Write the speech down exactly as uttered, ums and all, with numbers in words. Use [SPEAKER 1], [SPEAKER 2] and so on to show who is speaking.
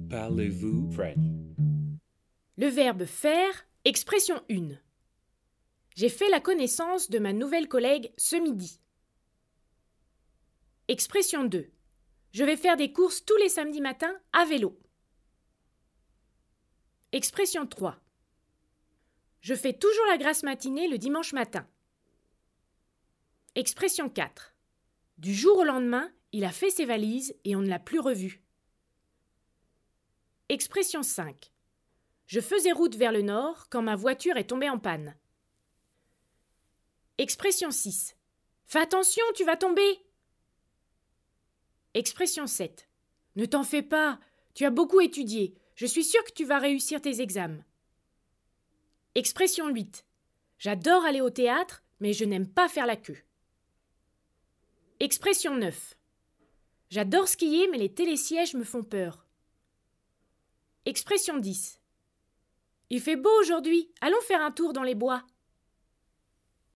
[SPEAKER 1] Parlez-vous French?
[SPEAKER 2] Le verbe faire, expression un. J'ai fait la connaissance de ma nouvelle collègue ce midi. Expression deux. Je vais faire des courses tous les samedis matins à vélo. Expression trois. Je fais toujours la grasse matinée le dimanche matin. Expression quatre. Du jour au lendemain, il a fait ses valises et on ne l'a plus revu. Expression cinq. Je faisais route vers le nord quand ma voiture est tombée en panne. Expression six. Fais attention, tu vas tomber. Expression sept. Ne t'en fais pas, tu as beaucoup étudié. Je suis sûre que tu vas réussir tes examens. Expression huit. J'adore aller au théâtre, mais je n'aime pas faire la queue. Expression neuf. J'adore skier, mais les télésièges me font peur. Expression dix. Il fait beau aujourd'hui, allons faire un tour dans les bois.